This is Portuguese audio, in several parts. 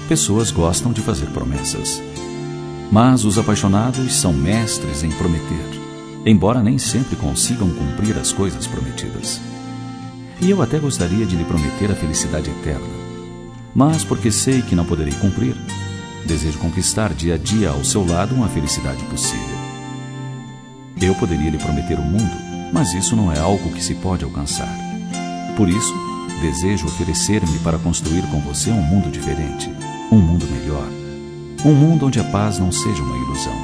Pessoas gostam de fazer promessas. Mas os apaixonados são mestres em prometer, embora nem sempre consigam cumprir as coisas prometidas. E eu até gostaria de lhe prometer a felicidade eterna, mas porque sei que não poderei cumprir, desejo conquistar dia a dia ao seu lado uma felicidade possível. Eu poderia lhe prometer o mundo, mas isso não é algo que se pode alcançar. Por isso, desejo oferecer-me para construir com você um mundo diferente, um mundo melhor, um mundo onde a paz não seja uma ilusão.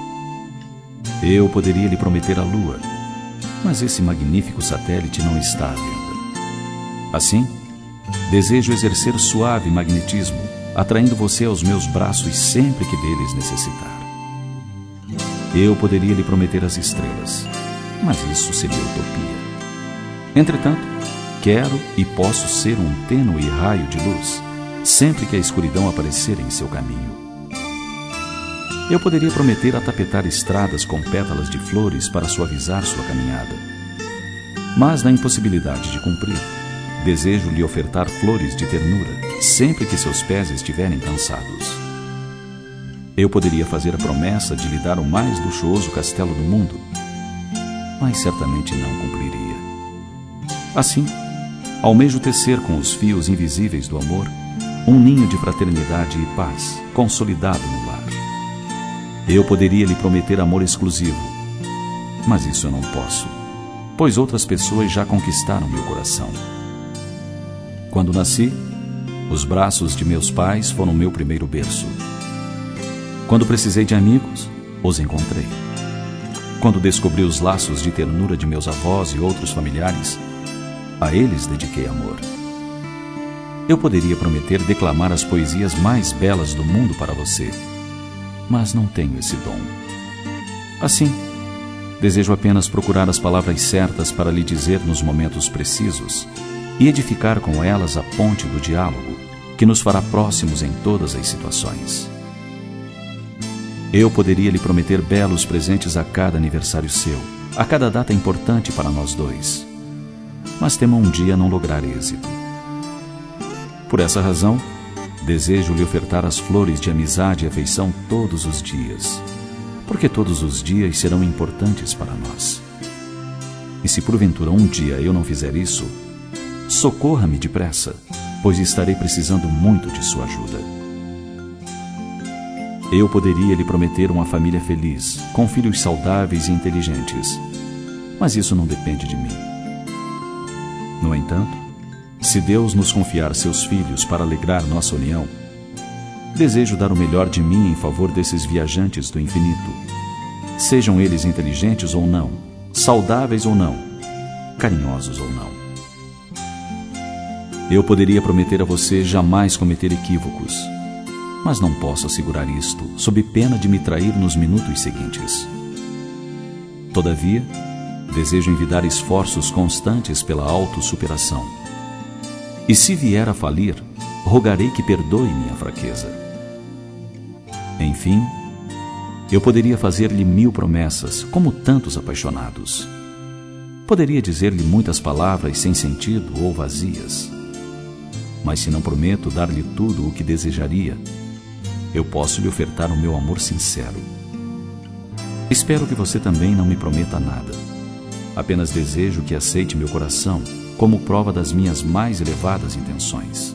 Eu poderia lhe prometer a Lua, mas esse magnífico satélite não está à venda. Assim, desejo exercer suave magnetismo, atraindo você aos meus braços sempre que deles necessitar. Eu poderia lhe prometer as estrelas, mas isso seria utopia. Entretanto, quero e posso ser um tênue raio de luz, sempre que a escuridão aparecer em seu caminho. Eu poderia prometer atapetar estradas com pétalas de flores para suavizar sua caminhada. Mas na impossibilidade de cumprir, desejo lhe ofertar flores de ternura, sempre que seus pés estiverem cansados. Eu poderia fazer a promessa de lhe dar o mais luxuoso castelo do mundo, mas certamente não cumpriria. Assim, almejo tecer com os fios invisíveis do amor um ninho de fraternidade e paz, consolidado no lar. Eu poderia lhe prometer amor exclusivo, mas isso eu não posso, pois outras pessoas já conquistaram meu coração. Quando nasci, os braços de meus pais foram meu primeiro berço. Quando precisei de amigos, os encontrei. Quando descobri os laços de ternura de meus avós e outros familiares, a eles dediquei amor. Eu poderia prometer declamar as poesias mais belas do mundo para você, mas não tenho esse dom. Assim, desejo apenas procurar as palavras certas para lhe dizer nos momentos precisos e edificar com elas a ponte do diálogo que nos fará próximos em todas as situações. Eu poderia lhe prometer belos presentes a cada aniversário seu, a cada data importante para nós dois, mas temo um dia não lograr êxito. Por essa razão, desejo lhe ofertar as flores de amizade e afeição todos os dias, porque todos os dias serão importantes para nós. E se porventura um dia eu não fizer isso, socorra-me depressa, pois estarei precisando muito de sua ajuda. Eu poderia lhe prometer uma família feliz, com filhos saudáveis e inteligentes, mas isso não depende de mim. No entanto, se Deus nos confiar seus filhos para alegrar nossa união, desejo dar o melhor de mim em favor desses viajantes do infinito, sejam eles inteligentes ou não, saudáveis ou não, carinhosos ou não. Eu poderia prometer a você jamais cometer equívocos, mas não posso assegurar isto, sob pena de me trair nos minutos seguintes. Todavia, desejo envidar esforços constantes pela autossuperação. E se vier a falir, rogarei que perdoe minha fraqueza. Enfim, eu poderia fazer-lhe 1000 promessas, como tantos apaixonados. Poderia dizer-lhe muitas palavras sem sentido ou vazias. Mas se não prometo dar-lhe tudo o que desejaria, eu posso lhe ofertar o meu amor sincero. Espero que você também não me prometa nada. Apenas desejo que aceite meu coração como prova das minhas mais elevadas intenções.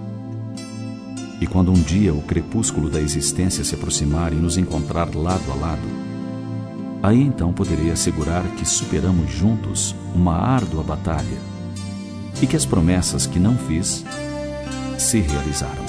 E quando um dia o crepúsculo da existência se aproximar e nos encontrar lado a lado, aí então poderei assegurar que superamos juntos uma árdua batalha e que as promessas que não fiz se realizaram.